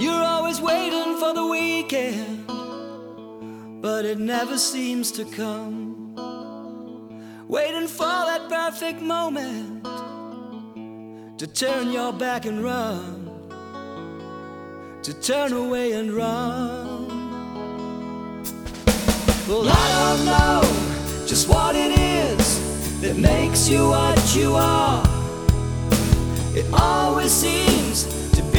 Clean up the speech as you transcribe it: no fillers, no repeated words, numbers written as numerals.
You're always waiting for the weekend, but it never seems to come. Waiting for that perfect moment to turn your back and run, to turn away and run. Well, I don't know just what it is that makes you what you are. It always seems to